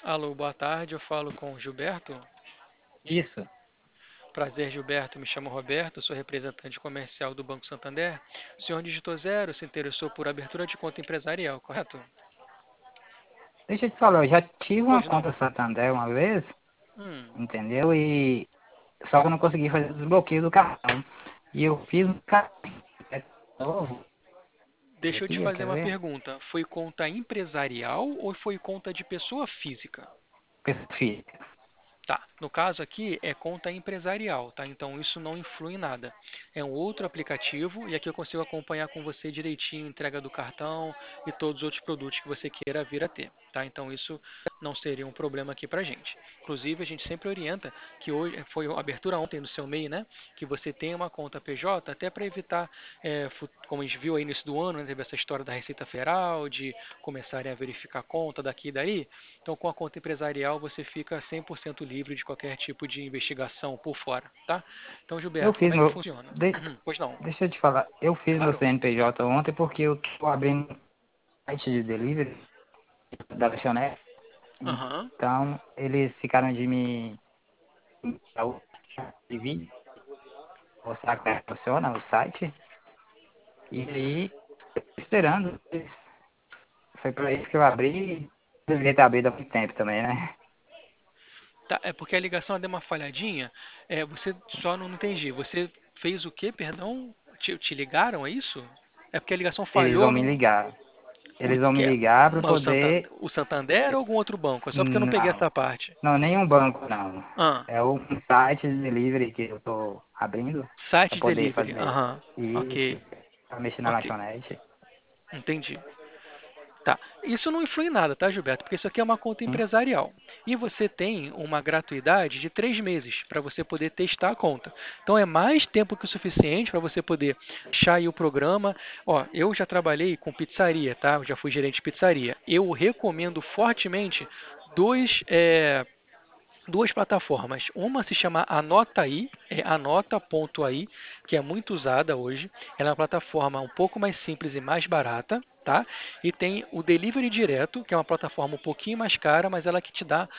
Alô, boa tarde. Eu falo com o Gilberto. Isso. Prazer, Gilberto. Me chamo Roberto, sou representante comercial do Banco Santander. O senhor digitou zero, se interessou por abertura de conta empresarial, correto? Deixa eu te falar, eu já tive uma Pois não. conta Santander uma vez, Hum, entendeu? E só que eu não consegui fazer o desbloqueio do cartão. E eu fiz um cartão novo deixa eu te aqui, fazer quer uma ver? pergunta. Foi conta empresarial ou foi conta de pessoa física? Pessoa física. Tá, no caso aqui é conta empresarial, tá? Então isso não influi em nada. É um outro aplicativo e aqui eu consigo acompanhar com você direitinho a entrega do cartão e todos os outros produtos que você queira vir a ter, tá? Então isso não seria um problema aqui pra gente. Inclusive a gente sempre orienta que hoje foi a abertura ontem do seu MEI, né? Que você tenha uma conta PJ até para evitar, como a gente viu aí no início do ano, né, teve essa história da Receita Federal, de começarem a verificar a conta daqui e daí. Então, com a conta empresarial, você fica 100% livre de qualquer tipo de investigação por fora, tá? Então, Eu Gilberto, como fiz é que meu. funciona? de- Pois não, Deixa eu te falar, eu fiz meu claro. CNPJ ontem porque eu tô abrindo um site de delivery da lanchonete. Aham. Então, eles ficaram de me de vídeo, mostrar como é que funciona o site. E aí, esperando. Foi pra isso que eu abri. Deveria ter abrido há muito tempo também, né? Tá, é porque a ligação deu uma falhadinha. Você só não entendi. Você fez o quê, perdão? Te ligaram, é isso? É porque a ligação Eles falhou vão me no. ligar. O, Eles vão me que é, ligar para mas poder. O Santander ou algum outro banco? É só porque eu não peguei Não, essa parte. não, nenhum banco, não. Ah, É um site de delivery que eu tô abrindo para site poder delivery. fazer Aham. isso, Ok, para mexer na ok. lanchonete. Entendi. Tá. Isso não influi em nada, tá, Gilberto? Porque isso aqui é uma conta Sim, empresarial. E você tem uma gratuidade de 3 meses para você poder testar a conta. Então é mais tempo que o suficiente para você poder achar aí o programa. Ó, eu já trabalhei com pizzaria, tá? Eu já fui gerente de pizzaria. Eu recomendo fortemente dois, duas plataformas. Uma se chama Anotaí, é anota.ai, que é muito usada hoje. Ela é uma plataforma um pouco mais simples e mais barata, tá? E tem o Delivery Direto, que é uma plataforma um pouquinho mais cara, mas ela que te dá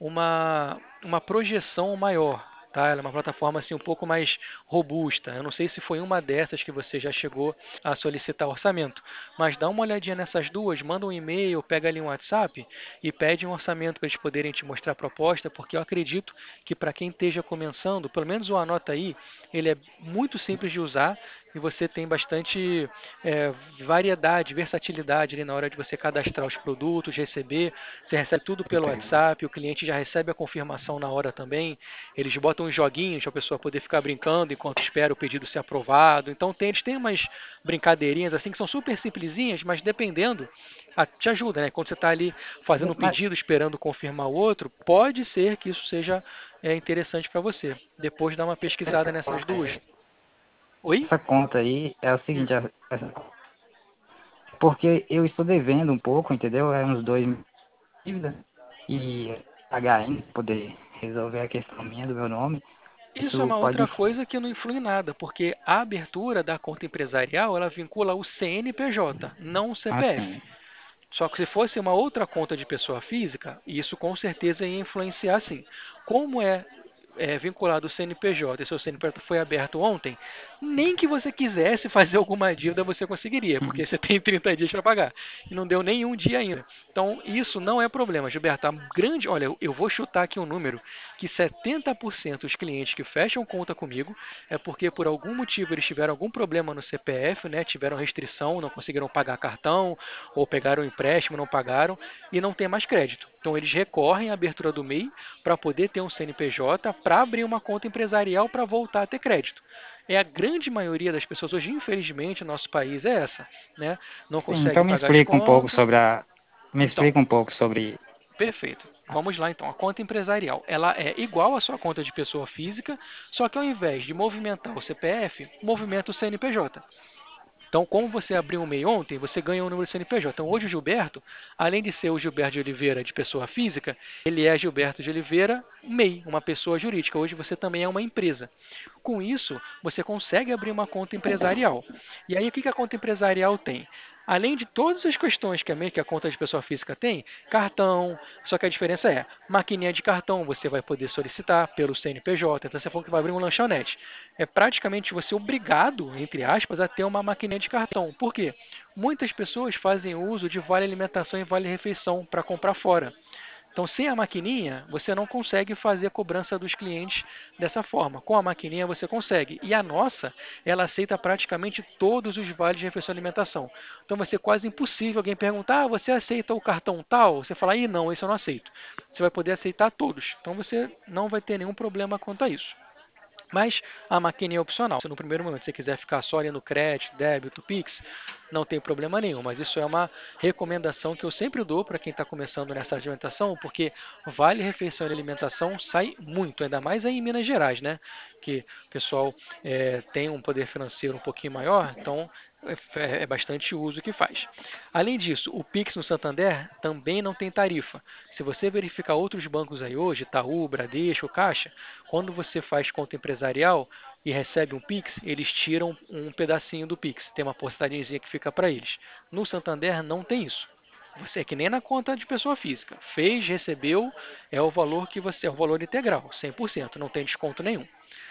uma projeção maior. Tá? Ela é uma plataforma assim um pouco mais robusta. Eu não sei se foi uma dessas que você já chegou a solicitar orçamento, mas dá uma olhadinha nessas duas, manda um e-mail, pega ali um WhatsApp e pede um orçamento para eles poderem te mostrar a proposta, porque eu acredito que para quem esteja começando, pelo menos o Anota aí, ele é muito simples de usar e você tem bastante variedade, versatilidade ali na hora de você cadastrar os produtos, receber. Você recebe tudo pelo entendi. WhatsApp, o cliente já recebe a confirmação na hora também. Eles botam uns joguinhos para a pessoa poder ficar brincando enquanto espera o pedido ser aprovado. Então eles têm umas brincadeirinhas assim que são super simplesinhas, mas dependendo, te ajuda, né? Quando você está ali fazendo um Mas pedido, esperando confirmar o outro, pode ser que isso seja interessante para você. Depois dá uma pesquisada nessas duas. Oi? essa conta aí é o Hum. seguinte, porque eu estou devendo um pouco, entendeu? É uns 2 mil de dívida e pagar ainda, poder resolver a questão minha do meu nome. Isso é Isso uma pode. outra coisa que não influi em nada, porque a abertura da conta empresarial ela vincula o CNPJ, não o CPF. Assim, Só que se fosse uma outra conta de pessoa física, isso com certeza ia influenciar sim. Como vinculado ao CNPJ e seu CNPJ foi aberto ontem, nem que você quisesse fazer alguma dívida você conseguiria, porque você tem 30 dias para pagar e não deu nenhum dia ainda. Então isso não é problema, Gilberto. Olha, eu vou chutar aqui um número que 70% dos clientes que fecham conta comigo é porque por algum motivo eles tiveram algum problema no CPF, né? Tiveram restrição, não conseguiram pagar cartão ou pegaram um empréstimo, não pagaram e não tem mais crédito. Então eles recorrem à abertura do MEI para poder ter um CNPJ para abrir uma conta empresarial para voltar a ter crédito. É a grande maioria das pessoas hoje, infelizmente, no nosso país é essa, né? Não sim, consegue então pagar as contas. me Então, explica um pouco sobre. perfeito. Vamos lá então. A conta empresarial, ela é igual à sua conta de pessoa física, só que ao invés de movimentar o CPF, movimenta o CNPJ. Então, como você abriu um MEI ontem, você ganha um número de CNPJ. Então, hoje o Gilberto, além de ser o Gilberto de Oliveira de pessoa física, ele é Gilberto de Oliveira MEI, uma pessoa jurídica. Hoje você também é uma empresa. Com isso, você consegue abrir uma conta empresarial. E aí, o que a conta empresarial tem? Além de todas as questões que a conta de pessoa física tem, cartão, só que a diferença é, maquininha de cartão você vai poder solicitar pelo CNPJ, então você falou que vai abrir um lanchonete. É praticamente você obrigado, entre aspas, a ter uma maquininha de cartão. Por quê? Muitas pessoas fazem uso de vale alimentação e vale refeição para comprar fora. Então, sem a maquininha, você não consegue fazer a cobrança dos clientes dessa forma. Com a maquininha você consegue. E a nossa, ela aceita praticamente todos os vales de refeição e alimentação. Então vai ser quase impossível alguém perguntar: ah, você aceita o cartão tal? Você falar: ih, não, esse eu não aceito. Você vai poder aceitar todos. Então você não vai ter nenhum problema quanto a isso. Mas a maquininha é opcional. Se no primeiro momento você quiser ficar só ali no crédito, débito, Pix, não tem problema nenhum. Mas isso é uma recomendação que eu sempre dou para quem está começando nessa alimentação, porque vale refeição e alimentação sai muito, ainda mais aí em Minas Gerais, né? Que o pessoal tem um poder financeiro um pouquinho maior, então é bastante uso que faz. Além disso, o Pix no Santander também não tem tarifa. Se você verificar outros bancos aí hoje, Itaú, Bradesco, Caixa, quando você faz conta empresarial e recebe um Pix, eles tiram um pedacinho do Pix, tem uma porcentagemzinha que fica para eles. No Santander não tem isso. Você é que nem na conta de pessoa física. Fez, recebeu, é o valor que você, é o valor integral, 100%, não tem desconto nenhum.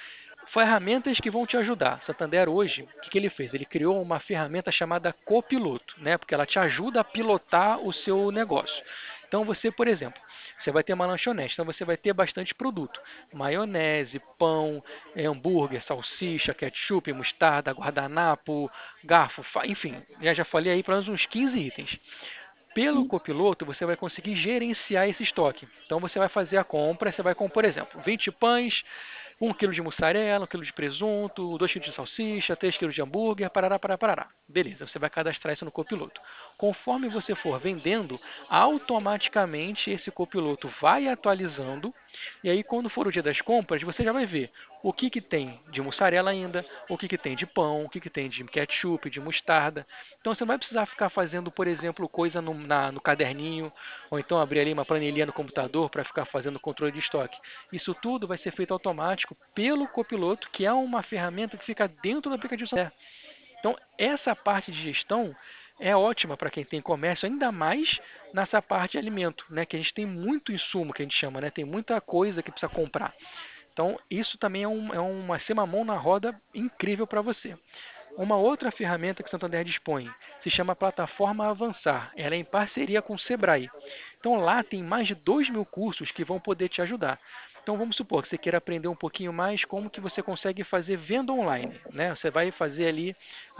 Ferramentas que vão te ajudar. Santander hoje, o que ele fez? Ele criou uma ferramenta chamada Copiloto, né? Porque ela te ajuda a pilotar o seu negócio. Então você, por exemplo, você vai ter uma lanchonete, então você vai ter bastante produto: maionese, pão, hambúrguer, salsicha, ketchup, mostarda, guardanapo, garfo, enfim, já falei aí para uns 15 itens. Pelo copiloto, você vai conseguir gerenciar esse estoque. Então você vai fazer a compra, você vai comprar, por exemplo, 20 pães, 1 quilo de mussarela, 1 quilo de presunto, 2 quilos de salsicha, 3 quilos de hambúrguer, parará, parará, parará. Beleza, você vai cadastrar isso no copiloto. Conforme você for vendendo, automaticamente esse copiloto vai atualizando, e aí quando for o dia das compras, você já vai ver o que tem de mussarela ainda, o que tem de pão, o que tem de ketchup, de mostarda. Então você não vai precisar ficar fazendo, por exemplo, coisa no caderninho, ou então abrir ali uma planilha no computador para ficar fazendo controle de estoque. Isso tudo vai ser feito automático pelo copiloto, que é uma ferramenta que fica dentro do aplicativo Santander. Então, essa parte de gestão é ótima para quem tem comércio, ainda mais nessa parte de alimento, né? Que a gente tem muito insumo, que a gente chama, né? Tem muita coisa que precisa comprar. Então, isso também é uma ser uma mão na roda incrível para você. Uma outra ferramenta que o Santander dispõe se chama Plataforma Avançar. Ela é em parceria com o Sebrae. Então lá tem mais de 2.000 cursos que vão poder te ajudar. Então vamos supor que você queira aprender um pouquinho mais como que você consegue fazer venda online, né? Você vai fazer ali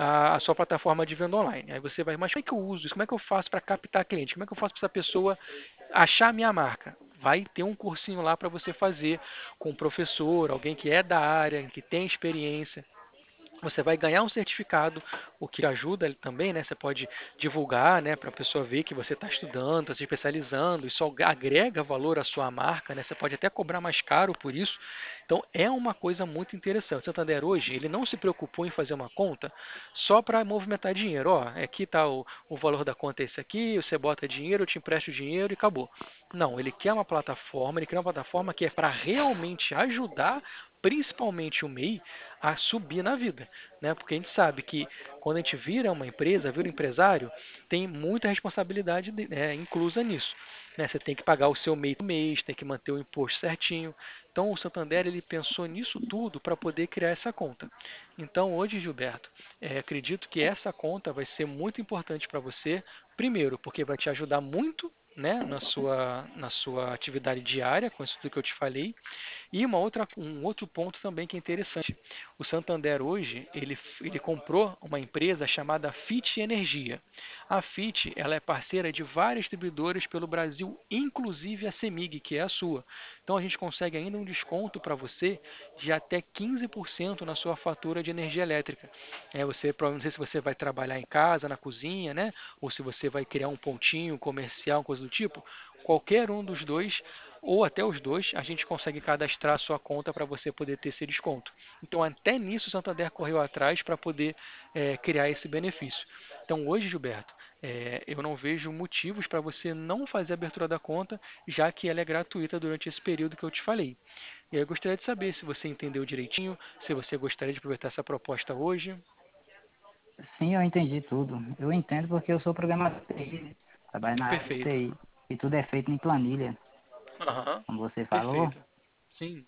a sua plataforma de venda online. Aí você vai, mas como é que eu uso isso? Como é que eu faço para captar cliente? Como é que eu faço para essa pessoa achar a minha marca? Vai ter um cursinho lá para você fazer com um professor, alguém que é da área, que tem experiência. Você vai ganhar um certificado, o que ajuda ele também, né? Você pode divulgar, né, para a pessoa ver que você está estudando, está se especializando, isso agrega valor à sua marca, né? Você pode até cobrar mais caro por isso. Então é uma coisa muito interessante. O Santander hoje, ele não se preocupou em fazer uma conta só para movimentar dinheiro. Ó, aqui está o valor da conta é esse aqui, você bota dinheiro, eu te empresto dinheiro e acabou. Não, ele quer uma plataforma, ele quer uma plataforma que é para realmente ajudar principalmente o MEI a subir na vida, né? Porque a gente sabe que quando a gente vira uma empresa, vira um empresário, tem muita responsabilidade inclusa nisso, né? Você tem que pagar o seu MEI todo mês, tem que manter o imposto certinho. Então o Santander ele pensou nisso tudo para poder criar essa conta. Então hoje, Gilberto, acredito que essa conta vai ser muito importante para você. Primeiro, porque vai te ajudar muito, né, na sua atividade diária, com isso tudo que eu te falei. E um outro ponto também que é interessante. O Santander hoje, ele comprou uma empresa chamada Fit Energia. A Fit, ela é parceira de várias distribuidoras pelo Brasil, inclusive a Semig, que é a sua. Então a gente consegue ainda um desconto para você de até 15% na sua fatura de energia elétrica. Não sei se você vai trabalhar em casa, na cozinha, né? Ou se você vai criar um pontinho comercial, coisa do tipo. Qualquer um dos dois ou até os dois, a gente consegue cadastrar a sua conta para você poder ter esse desconto. Então, até nisso, o Santander correu atrás para poder criar esse benefício. Então, hoje, Gilberto, eu não vejo motivos para você não fazer a abertura da conta, já que ela é gratuita durante esse período que eu te falei. E aí eu gostaria de saber se você entendeu direitinho, se você gostaria de aproveitar essa proposta hoje. sim, eu entendi tudo. Eu entendo porque eu sou programador de TI, né? Trabalho na área de Perfeito. TI. E tudo é feito em planilha, Aham, como você falou. perfeito. Sim.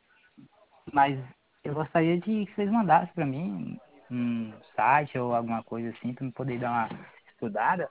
Mas eu gostaria de que vocês mandassem para mim um site ou alguma coisa assim para eu poder dar uma estudada.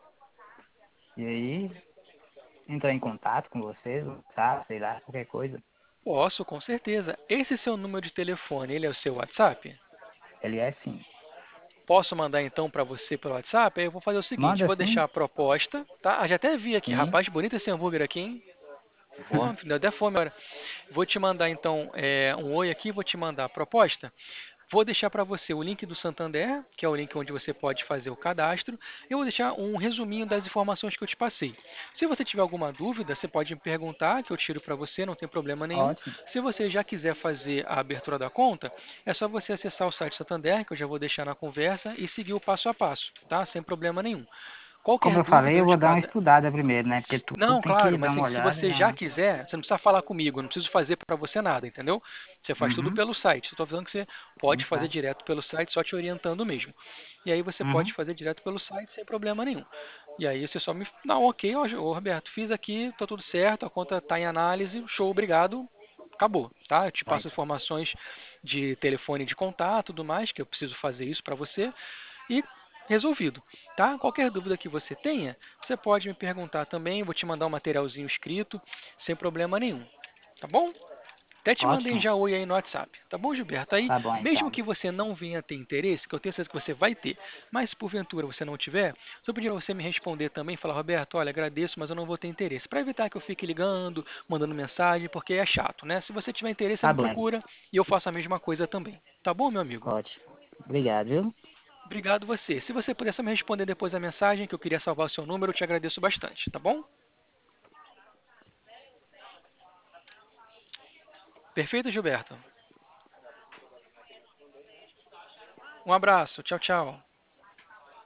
E aí entrar em contato com vocês, sabe, sei lá, qualquer coisa. Posso, com certeza. Esse seu número de telefone, ele é o seu WhatsApp? Ele é sim. Posso mandar então para você pelo WhatsApp? Aí eu vou fazer o seguinte, Manda vou deixar sim, a proposta, tá? Ah, já até vi aqui, sim. rapaz, bonito esse hambúrguer aqui, hein? Pô, me deu até fome agora. Vou te mandar então um oi aqui, vou te mandar a proposta. Vou deixar para você o link do Santander, que é o link onde você pode fazer o cadastro. Eu vou deixar um resuminho das informações que eu te passei. Se você tiver alguma dúvida, você pode me perguntar, que eu tiro para você, não tem problema nenhum. Ótimo. Se você já quiser fazer a abertura da conta, é só você acessar o site Santander, que eu já vou deixar na conversa, e seguir o passo a passo, tá? Sem problema nenhum. Como Qualquer eu falei, dúvida eu de vou dar uma cada. estudada primeiro, né? Porque tudo Não, tem que claro, dar mas uma assim, se olhada e você dar já uma... quiser, você não precisa falar comigo, eu não preciso fazer para você nada, entendeu? Você faz tudo Uhum, pelo site. Estou avisando que você sim, pode fazer claro. direto pelo site, só te orientando mesmo. E aí você pode Uhum, fazer direto pelo site sem problema nenhum. E aí você só me dá um ok, ó, Roberto, fiz aqui, tá tudo certo, a conta está em análise, show, obrigado, acabou, tá? Eu te passo ótimo. informações de telefone de contato, tudo mais, que eu preciso fazer isso para você e resolvido, tá? Qualquer dúvida que você tenha, você pode me perguntar também, vou te mandar um materialzinho escrito, sem problema nenhum, tá bom? Até te mandei Ótimo. já oi aí no WhatsApp, tá bom, Gilberto? Aí, Tá bom mesmo então. que você não venha ter interesse, que eu tenho certeza que você vai ter, mas se porventura você não tiver, só pedir para você me responder também, falar, Roberto, olha, agradeço, mas eu não vou ter interesse, para evitar que eu fique ligando, mandando mensagem, porque é chato, né? Se você tiver interesse, você Tá me bom. procura e eu faço a mesma coisa também, tá bom, meu amigo? Ótimo. Obrigado, viu? Obrigado você. Se você puder só me responder depois a mensagem, que eu queria salvar o seu número, eu te agradeço bastante, tá bom? Perfeito, Gilberto? Um abraço. Tchau, tchau.